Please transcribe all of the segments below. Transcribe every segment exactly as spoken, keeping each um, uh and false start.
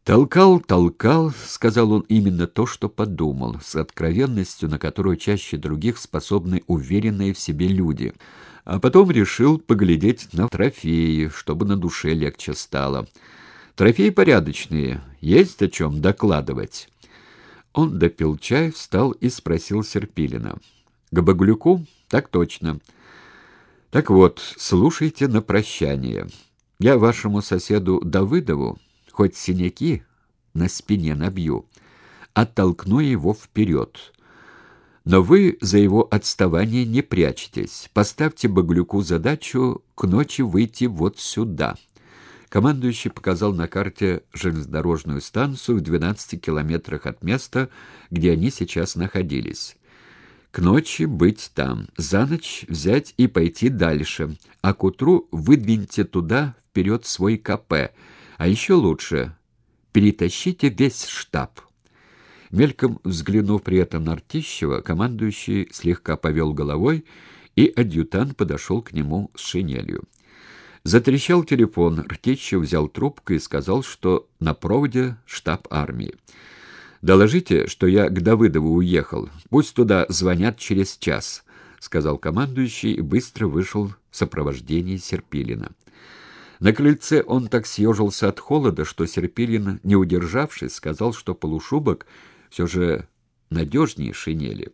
Толкал, толкал, сказал он именно то, что подумал, с откровенностью, на которую чаще других способны уверенные в себе люди. А потом решил поглядеть на трофеи, чтобы на душе легче стало. Трофеи порядочные, есть о чем докладывать. Он допил чай, встал и спросил Серпилина: «К Багулюку? Так точно. Так вот, слушайте на прощание. Я вашему соседу Давыдову хоть синяки на спине набью, оттолкну его вперед. Но вы за его отставание не прячьтесь. Поставьте Багулюку задачу к ночи выйти вот сюда». Командующий показал на карте железнодорожную станцию в двенадцати километрах от места, где они сейчас находились. К ночи быть там, за ночь взять и пойти дальше, а к утру выдвиньте туда вперед свой КП, а еще лучше перетащите весь штаб. Мельком взглянув при этом на Ртищева, командующий слегка повел головой, и адъютант подошел к нему с шинелью. Затрещал телефон, Ртищев взял трубку и сказал, что на проводе штаб армии. «Доложите, что я к Давыдову уехал. Пусть туда звонят через час», — сказал командующий и быстро вышел в сопровождении Серпилина. На крыльце он так съежился от холода, что Серпилин, не удержавшись, сказал, что полушубок все же надежнее шинели.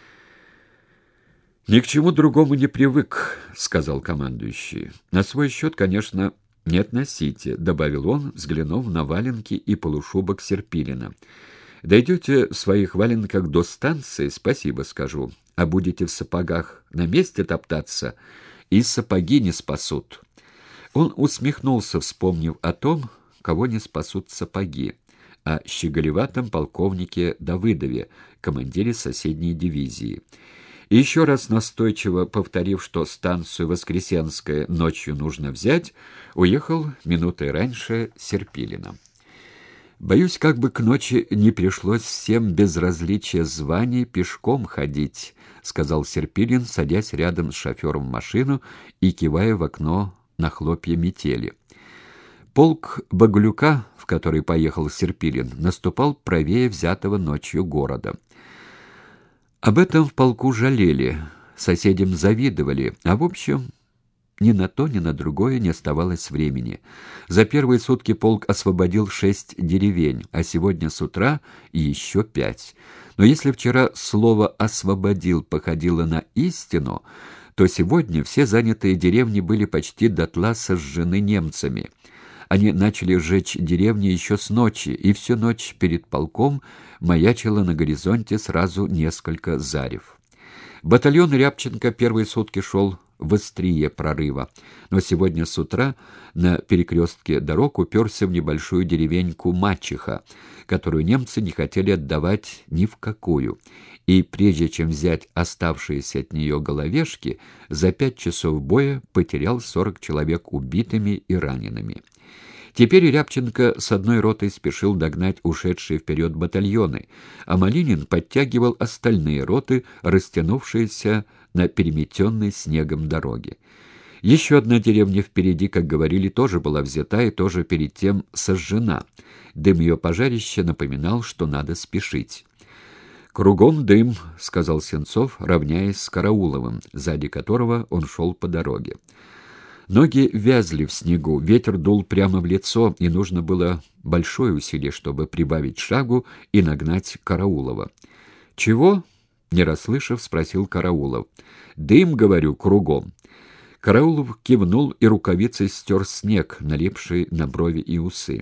«Ни к чему другому не привык», — сказал командующий. «На свой счет, конечно, не относите», — добавил он, взглянув на валенки и полушубок Серпилина. «Дойдете в своих валенках до станции, спасибо скажу, а будете в сапогах на месте топтаться, и сапоги не спасут». Он усмехнулся, вспомнив о том, кого не спасут сапоги, о щеголеватом полковнике Давыдове, командире соседней дивизии. И еще раз настойчиво повторив, что станцию Воскресенская ночью нужно взять, уехал минутой раньше Серпилина. «Боюсь, как бы к ночи не пришлось всем без различия званий пешком ходить», — сказал Серпилин, садясь рядом с шофером в машину и кивая в окно на хлопья метели. Полк Багулюка, в который поехал Серпилин, наступал правее взятого ночью города. Об этом в полку жалели, соседям завидовали, а в общем ни на то, ни на другое не оставалось времени. За первые сутки полк освободил шесть деревень, а сегодня с утра еще пять. Но если вчера слово «освободил» походило на истину, то сегодня все занятые деревни были почти дотла сожжены немцами. Они начали сжечь деревни еще с ночи, и всю ночь перед полком маячило на горизонте сразу несколько зарев. Батальон Рябченко первые сутки шел в острие прорыва, но сегодня с утра на перекрестке дорог уперся в небольшую деревеньку Мачеха, которую немцы не хотели отдавать ни в какую, и прежде чем взять оставшиеся от нее головешки, за пять часов боя потерял сорок человек убитыми и ранеными. Теперь Рябченко с одной ротой спешил догнать ушедшие вперед батальоны, а Малинин подтягивал остальные роты, растянувшиеся на переметенной снегом дороге. Еще одна деревня впереди, как говорили, тоже была взята и тоже перед тем сожжена. Дым ее пожарища напоминал, что надо спешить. «Кругом дым», — сказал Сенцов, равняясь с Карауловым, сзади которого он шел по дороге. Ноги вязли в снегу, ветер дул прямо в лицо, и нужно было большое усилие, чтобы прибавить шагу и нагнать Караулова. «Чего?» — не расслышав, спросил Караулов. «Дым, говорю, кругом». Караулов кивнул и рукавицей стер снег, налипший на брови и усы.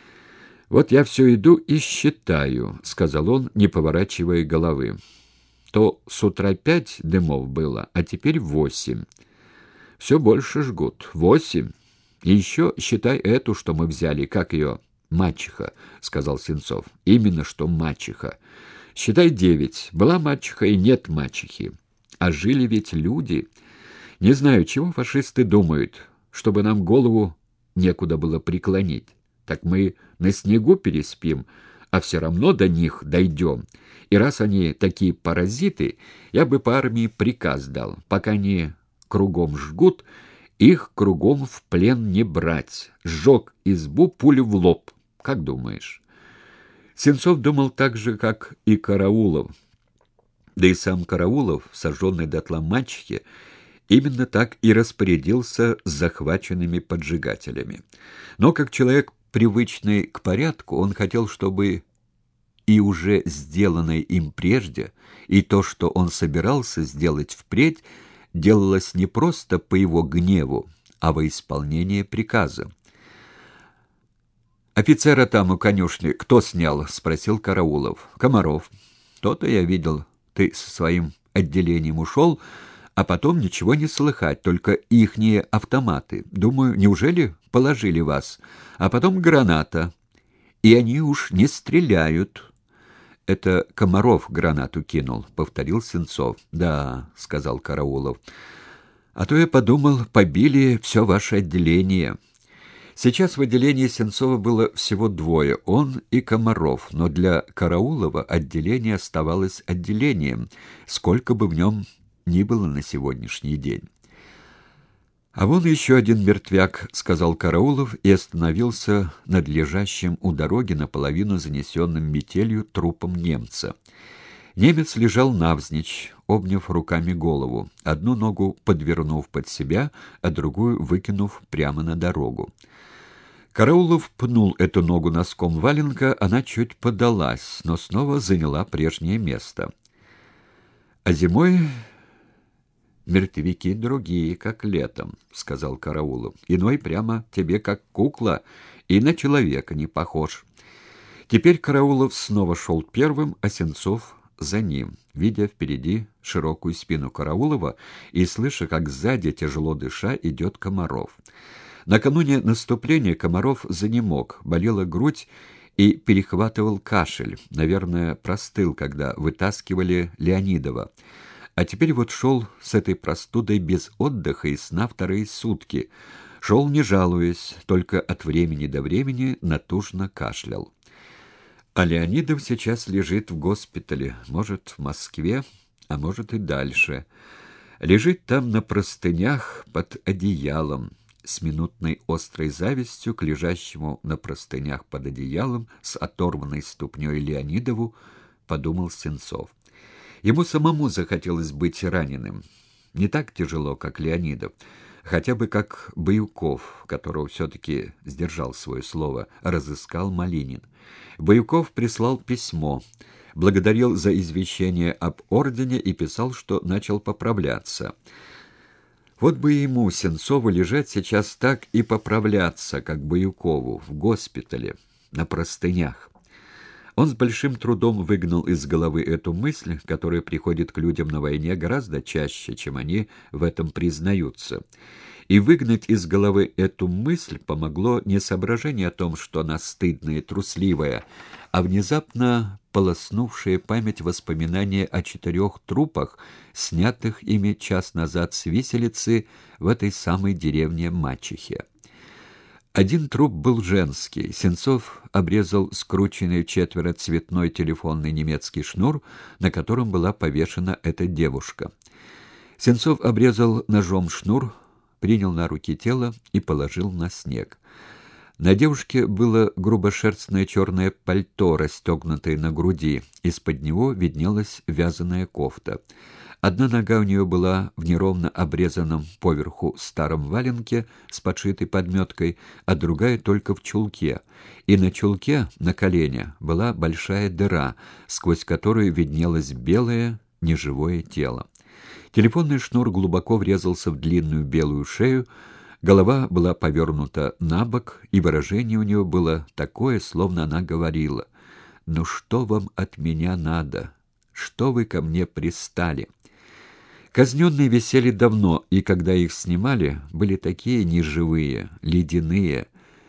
«Вот я все иду и считаю», — сказал он, не поворачивая головы. «То с утра пять дымов было, а теперь восемь. Все больше жгут. Восемь. И еще считай эту, что мы взяли. Как ее? Мачеха», — сказал Сенцов. «Именно что мачеха. Считай девять. Была мачеха и нет мачехи. А жили ведь люди. Не знаю, чего фашисты думают, чтобы нам голову некуда было преклонить. Так мы на снегу переспим, а все равно до них дойдем. И раз они такие паразиты, я бы по армии приказ дал, пока они кругом жгут, их кругом в плен не брать. Сжег избу, пулю в лоб. Как думаешь?» Сенцов думал так же, как и Караулов. Да и сам Караулов, сожженный дотла мачехи, именно так и распорядился с захваченными поджигателями. Но как человек, привычный к порядку, он хотел, чтобы и уже сделанное им прежде, и то, что он собирался сделать впредь, делалось не просто по его гневу, а во исполнение приказа. «Офицера там у конюшни кто снял?» — спросил Караулов. «Комаров. То-то я видел. Ты со своим отделением ушел, а потом ничего не слыхать, только ихние автоматы. Думаю, неужели положили вас? А потом граната. И они уж не стреляют». «Это Комаров гранату кинул», — повторил Сенцов. «Да», — сказал Караулов. «А то я подумал, побили все ваше отделение». Сейчас в отделении Сенцова было всего двое, он и Комаров, но для Караулова отделение оставалось отделением, сколько бы в нем ни было на сегодняшний день. «А вон еще один мертвяк», — сказал Караулов и остановился над лежащим у дороги наполовину занесенным метелью трупом немца. Немец лежал навзничь, обняв руками голову, одну ногу подвернув под себя, а другую выкинув прямо на дорогу. Караулов пнул эту ногу носком валенка, она чуть подалась, но снова заняла прежнее место. «А зимой мертвяки другие, как летом», — сказал Караулов. «Иной прямо тебе как кукла, и на человека не похож». Теперь Караулов снова шел первым, а Сенцов за ним, видя впереди широкую спину Караулова и слыша, как сзади, тяжело дыша, идет Комаров. Накануне наступления Комаров занемог, болела грудь и перехватывал кашель, наверное, простыл, когда вытаскивали Леонидова. А теперь вот шел с этой простудой без отдыха и сна вторые сутки. Шел не жалуясь, только от времени до времени натужно кашлял. А Леонидов сейчас лежит в госпитале, может, в Москве, а может и дальше. Лежит там на простынях под одеялом, с минутной острой завистью к лежащему на простынях под одеялом с оторванной ступней Леонидову, подумал Сенцов. Ему самому захотелось быть раненым. Не так тяжело, как Леонидов, хотя бы как Баюков, которого все-таки сдержал свое слово, разыскал Малинин. Баюков прислал письмо, благодарил за извещение об ордене и писал, что начал поправляться. Вот бы ему, Сенцову, лежать сейчас так и поправляться, как Баюкову, в госпитале, на простынях. Он с большим трудом выгнал из головы эту мысль, которая приходит к людям на войне гораздо чаще, чем они в этом признаются. И выгнать из головы эту мысль помогло не соображение о том, что она стыдная и трусливая, а внезапно полоснувшая память воспоминания о четырех трупах, снятых ими час назад с виселицы в этой самой деревне Мачехе. Один труп был женский. Сенцов обрезал скрученный в четверо цветной телефонный немецкий шнур, на котором была повешена эта девушка. Сенцов обрезал ножом шнур, принял на руки тело и положил на снег. На девушке было грубошерстное черное пальто, расстегнутое на груди. Из-под него виднелась вязаная кофта. Одна нога у нее была в неровно обрезанном поверху старом валенке с подшитой подметкой, а другая только в чулке. И на чулке, на колене, была большая дыра, сквозь которую виднелось белое, неживое тело. Телефонный шнур глубоко врезался в длинную белую шею, голова была повернута на бок, и выражение у нее было такое, словно она говорила: «Ну что вам от меня надо? Что вы ко мне пристали?» Казненные висели давно, и когда их снимали, были такие неживые, ледяные,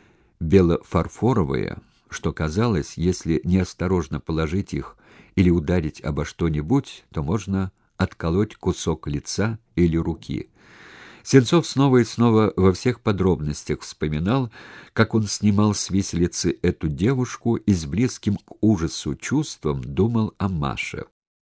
белофарфоровые, что казалось, если неосторожно положить их или ударить обо что-нибудь, то можно отколоть кусок лица или руки. Сенцов снова и снова во всех подробностях вспоминал, как он снимал с виселицы эту девушку и с близким к ужасу чувством думал о Маше.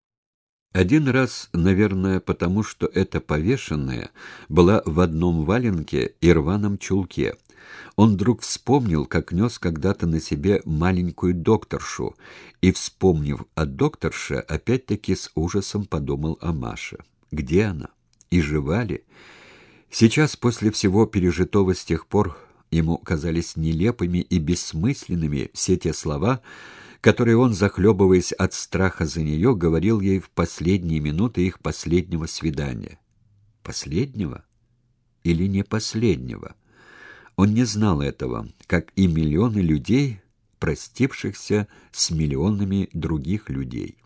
Один раз, наверное, потому что эта повешенная была в одном валенке и рваном чулке, Он вдруг вспомнил, как нес когда-то на себе маленькую докторшу, и, вспомнив о докторше, опять-таки с ужасом подумал о Маше. Где она? И жива ли? Сейчас, после всего пережитого с тех пор, ему казались нелепыми и бессмысленными все те слова, которые он, захлебываясь от страха за нее, говорил ей в последние минуты их последнего свидания. Последнего? Или не последнего? Он не знал этого, как и миллионы людей, простившихся с миллионами других людей.